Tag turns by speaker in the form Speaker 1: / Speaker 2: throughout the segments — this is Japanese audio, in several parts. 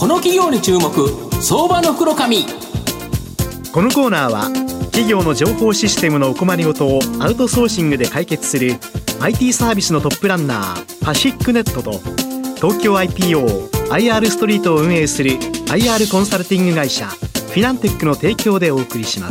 Speaker 1: この企業に注目、相場の袋紙。
Speaker 2: このコーナーは企業の情報システムのお困りごとをアウトソーシングで解決する IT サービスのトップランナーパシックネットと、東京 IPO、IR ストリートを運営する IR コンサルティング会社フィナンテックの提供でお送りします。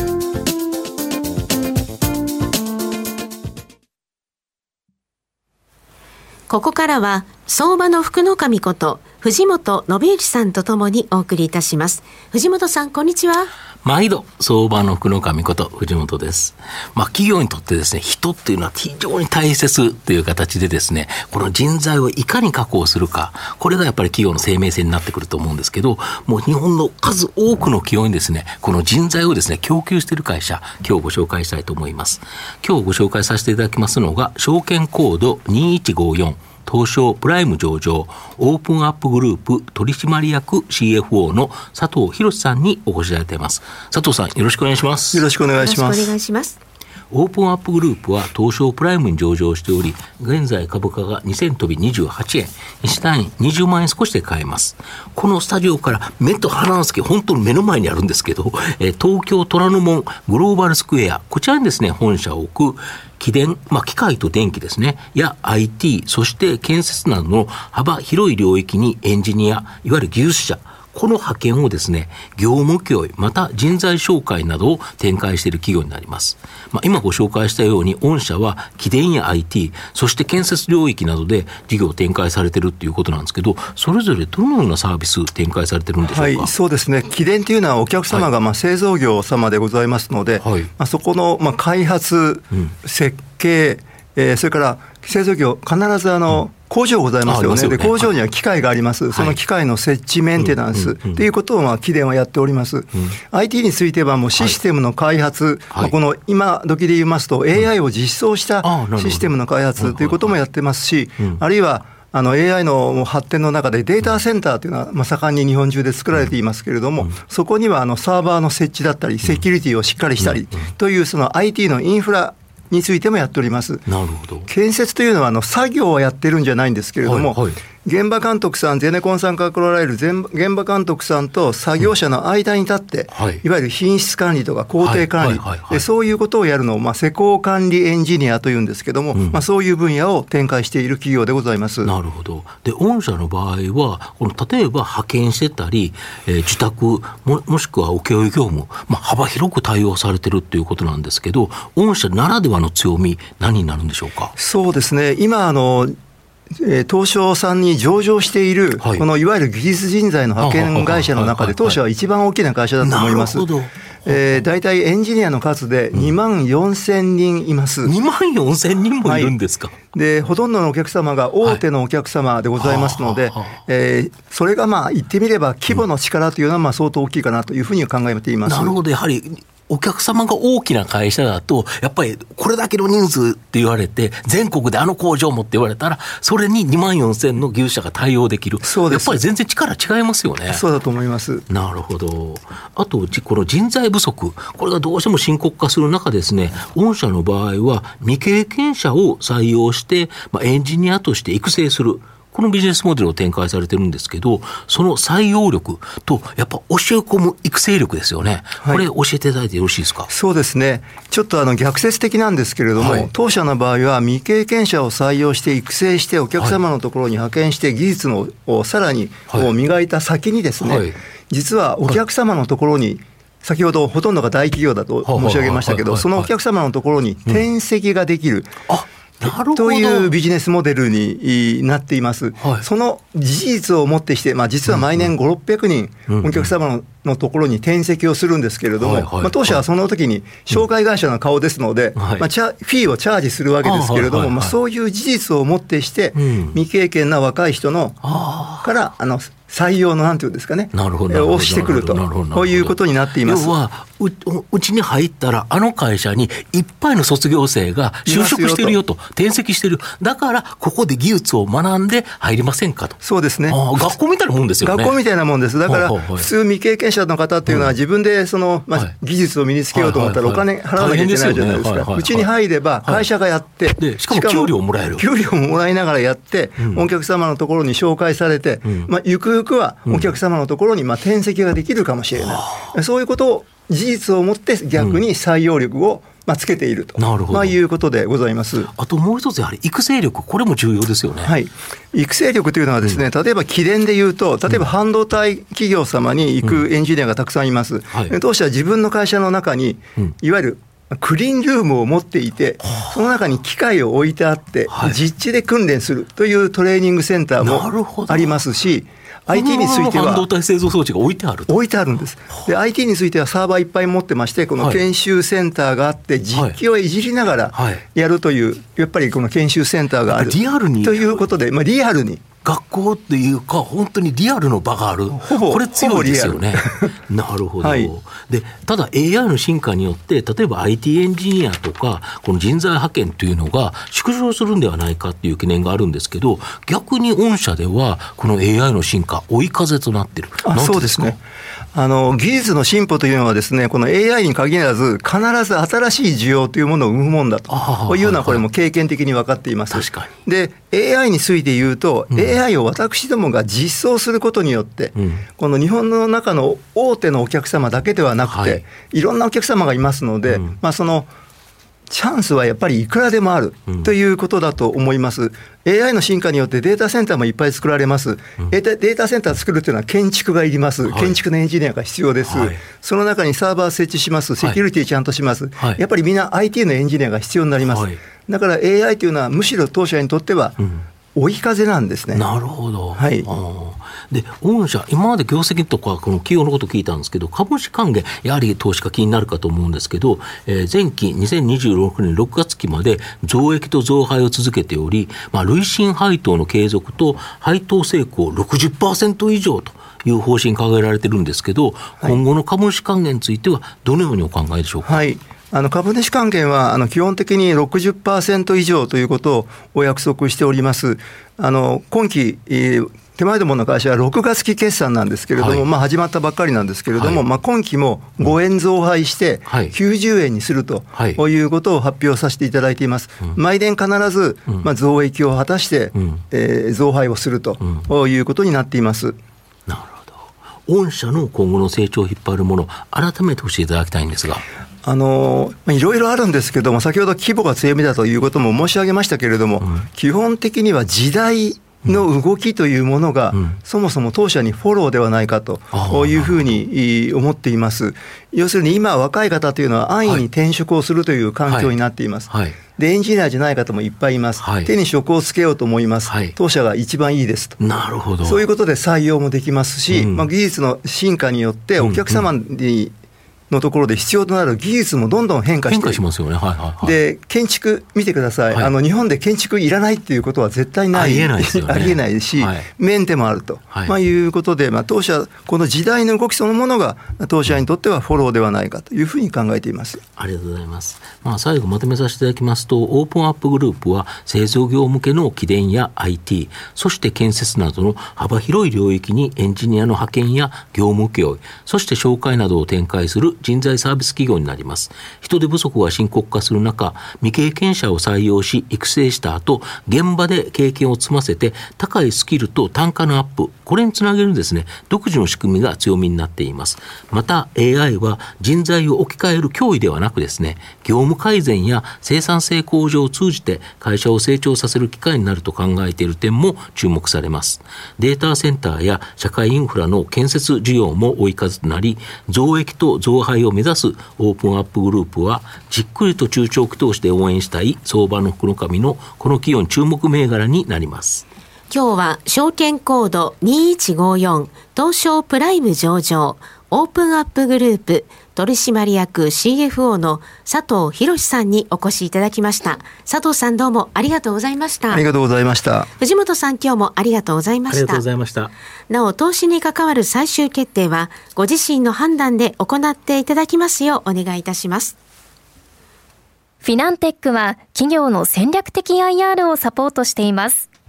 Speaker 3: ここからは相場の福の神こと藤本信之さんとともにお送りいたします。藤本さん、こんにちは。
Speaker 1: 毎度相場の福の神こと藤本です。企業にとってですね、人っていうのは非常に大切という形でですね、この人材をいかに確保するか、これがやっぱり企業の生命線になってくると思うんですけど、もう日本の数多くの企業にですね、この人材をですね供給している会社、今日ご紹介したいと思います。今日ご紹介させていただきますのが、証券コード2154東証プライム上場オープンアップグループ取締役 CFO の佐藤博さんにお越しいただいています。佐藤さん、よろしくお願いします。
Speaker 4: よろしくお願いします。
Speaker 3: よろしくお願いします。
Speaker 1: オープンアップグループは東証プライムに上場しており、現在株価が2000飛び28円、1単位20万円少しで買えます。このスタジオから目と鼻の先、本当に目の前にあるんですけど、東京虎ノ門グローバルスクエア、こちらにですね本社を置く機械と電気ですねや IT、 そして建設などの幅広い領域にエンジニア、いわゆる技術者、この派遣をですね、業務協意、また人材紹介などを展開している企業になります。今ご紹介したように、御社は機電や IT、 そして建設領域などで事業を展開されているということなんですけど、それぞれどのようなサービス展開されているんでしょうか。
Speaker 4: はい、そうですね。機電というのはお客様が製造業様でございますので、そこの開発、設計、それから製造業、必ず工場ございますよね。で、工場には機械があります。その機械の設置、メンテナンスということを機電はやっております。IT についてはもうシステムの開発、この今時で言いますと AI を実装したシステムの開発ということもやってますし、あるいはAI の発展の中でデータセンターというのは盛んに日本中で作られていますけれども、そこにはサーバーの設置だったりセキュリティをしっかりしたりという、その IT のインフラについてもやっております。
Speaker 1: なるほど。
Speaker 4: 建設というのは作業はやってるんじゃないんですけれども、現場監督さん、ゼネコンさんから来られる現場監督さんと作業者の間に立って、いわゆる品質管理とか工程管理、でそういうことをやるのを施工管理エンジニアというんですけども、そういう分野を展開している企業でございます。
Speaker 1: なるほど。で、御社の場合は例えば派遣してたり、自宅 もしくは請負業務、幅広く対応されてるっていうことなんですけど、御社ならではの強み、何になるんでしょうか。
Speaker 4: そうですね。今東証さんに上場している、このいわゆる技術人材の派遣会社の中で、当社は一番大きな会社だと思います。大体エンジニアの数で2万4000人います。
Speaker 1: 2万4000人もいるんですか。
Speaker 4: で、ほとんどのお客様が大手のお客様でございますので、それが言ってみれば規模の力というのは相当大きいかなというふうに考えています。
Speaker 1: なるほど。やはりお客様が大きな会社だと、やっぱりこれだけの人数って言われて、全国で工場もって言われたら、それに2万4000の技術者が対応できる。
Speaker 4: そうです。
Speaker 1: やっぱり全然力違いますよね。
Speaker 4: そうだと思います。
Speaker 1: なるほど。あとこの人材不足、これがどうしても深刻化する中ですね、御社の場合は未経験者を採用して、エンジニアとして育成する、このビジネスモデルを展開されてるんですけど、その採用力とやっぱ教え込む育成力ですよね。これ教えていただいてよろしいですか。
Speaker 4: そうですね。ちょっと逆説的なんですけれども、当社の場合は未経験者を採用して育成してお客様のところに派遣して技術をさらに磨いた先にですね、実はお客様のところに、先ほどほとんどが大企業だと申し上げましたけど、そのお客様のところに転籍ができる、というビジネスモデルになっています。その事実をもってして、実は毎年5、600人お客様のところに転籍をするるんですけれども、当社はその時に紹介会社の顔ですので、フィーをチャージするわけですけれども、そういう事実をもってして未経験な若い人のから採用のなんていうんですかね、をしてくると、こういうことになっています。
Speaker 1: 要はうちに入ったら会社にいっぱいの卒業生が就職してるよと、転籍してる、だからここで技術を学んで入りませんかと。
Speaker 4: そうですね。
Speaker 1: 学校みたいなもんですよね。
Speaker 4: 学校みたいなもんです。だから普通未経験者の方っていうのは自分で技術を身につけようと思ったらお金払わなきゃいけないじゃないですか。うちに入れば会社がやって、
Speaker 1: しかも給料もらえる。
Speaker 4: 給料ももらいながらやって、お客様のところに紹介されて、ゆくゆゆくはお客様のところに転籍ができるかもしれない、そういうことを事実をもって逆に採用力をつけていると、いうことでございます。
Speaker 1: あともう一つやはり育成力、これも重要ですよね。
Speaker 4: はい、育成力というのはですね、例えば機電でいうと、例えば半導体企業様に行くエンジニアがたくさんいます、当社は自分の会社の中にいわゆるクリーンルームを持っていて、その中に機械を置いてあって実地で訓練するというトレーニングセンターもありますし、IT については
Speaker 1: 半導体製造装置が置いてある
Speaker 4: んです。で IT についてはサーバーいっぱい持ってまして、この研修センターがあって実機をいじりながらやるという、やっぱりこの研修センターがある
Speaker 1: リアルに
Speaker 4: ということで、リアルに
Speaker 1: 学校っていうか本当にリアルの場がある、これ強いですよね。なるほど、でただ AI の進化によって例えば IT エンジニアとかこの人材派遣というのが縮小するんではないかっていう懸念があるんですけど、逆に御社ではこの AI の進化追い風となっている。
Speaker 4: そうですね、技術の進歩というのはですね、この AI に限らず必ず新しい需要というものを生むもんだというのはこれも経験的に分かっています。
Speaker 1: 確かに。
Speaker 4: で AI について言うと、AI を私どもが実装することによって、この日本の中の大手のお客様だけではなくて、いろんなお客様がいますので、そのチャンスはやっぱりいくらでもあるということだと思います。AI の進化によってデータセンターもいっぱい作られます。データセンター作るというのは建築がいります。建築のエンジニアが必要です。その中にサーバー設置します。セキュリティちゃんとします。やっぱりみんな IT のエンジニアが必要になります。だから AI というのはむしろ当社にとっては追い風なんですね。
Speaker 1: なるほど。で御社今まで業績とかこの企業のことを聞いたんですけど、株主還元やはり投資家気になるかと思うんですけど、前期2026年6月期まで増益と増配を続けており、累進配当の継続と配当成功 60% 以上という方針掲げられてるんですけど、今後の株主還元についてはどのようにお考えでしょうか。
Speaker 4: 株主還元は基本的に 60% 以上ということをお約束しております。今期手前どもの会社は6月期決算なんですけれども、始まったばっかりなんですけれども、今期も5円増配して90円にするということを発表させていただいています。毎年必ず増益を果たして増配をするということになっています。
Speaker 1: なるほど。御社の今後の成長を引っ張るもの、改めて教えていただきたいんですが。
Speaker 4: いろいろあるんですけども、先ほど規模が強みだということも申し上げましたけれども、基本的には時代の動きというものが、そもそも当社にフォローではないかというふうに思っています。要するに今若い方というのは安易に転職をするという環境になっています。でエンジニアじゃない方もいっぱいいます。手に職をつけようと思います。当社が一番いいですと。
Speaker 1: なるほど。
Speaker 4: そういうことで採用もできますし、技術の進化によってお客様にのところで必要となる技術もどんどん変化している。
Speaker 1: 変化しますよね。
Speaker 4: で建築見てください。日本で建築いらないっていうことは絶対ない。
Speaker 1: ありえないですよね。
Speaker 4: ありえないし、メンテもあると、いうことで、当社この時代の動きそのものが当社にとってはフォローではないかというふうに考えています。
Speaker 1: ありがとうございます。最後まとめさせていただきますと、オープンアップグループは製造業向けの機電や IT、 そして建設などの幅広い領域にエンジニアの派遣や業務請負、そして紹介などを展開する人材サービス企業になります。人手不足が深刻化する中、未経験者を採用し育成した後、現場で経験を積ませて高いスキルと単価のアップ、これにつなげるですね、独自の仕組みが強みになっています。また AI は人材を置き換える脅威ではなくですね、業務改善や生産性向上を通じて会社を成長させる機会になると考えている点も注目されます。データセンターや社会インフラの建設需要も追い風となり、増益と増配を目指すオープンアップグループはじっくりと中長期投資で応援したい相場の福の神のこの企業に注目銘柄になります。
Speaker 3: 今日は証券コード2154東証プライム上場オープンアップグループ取締役 CFO の佐藤博さんにお越しいただきました。佐藤さん、どうもありがとうございました。
Speaker 4: ありがとうございました。
Speaker 3: 藤本さん、今日もありがとうございました。
Speaker 1: ありがとうございました。
Speaker 3: なお、投資に関わる最終決定はご自身の判断で行っていただきますようお願いいたします。
Speaker 5: フィナンテックは企業の戦略的 IR をサポートしています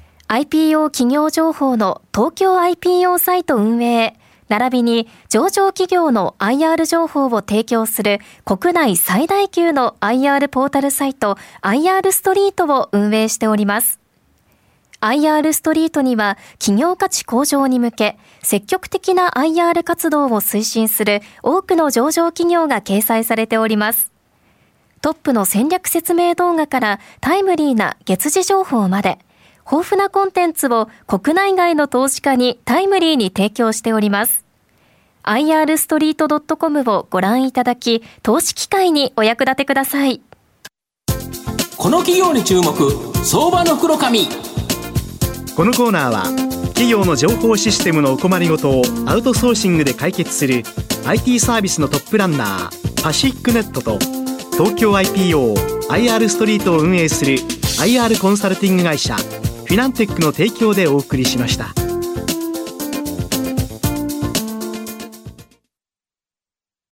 Speaker 5: 。IPO 企業情報の東京 IPO サイト運営、並びに上場企業の IR 情報を提供する国内最大級の IR ポータルサイト IR ストリートを運営しております。 IR ストリートには企業価値向上に向け積極的な IR 活動を推進する多くの上場企業が掲載されております。トップの戦略説明動画からタイムリーな月次情報まで豊富なコンテンツを国内外の投資家にタイムリーに提供しております。irstreet.com をご覧いただき、投資機会にお役立てください。
Speaker 1: この企業に注目、相場の袋紙。
Speaker 2: このコーナーは企業の情報システムのお困りごとをアウトソーシングで解決する IT サービスのトップランナーパシックネットと東京 IPO、IR ストリートを運営する IR コンサルティング会社フィナンテックの提供でお送りしました。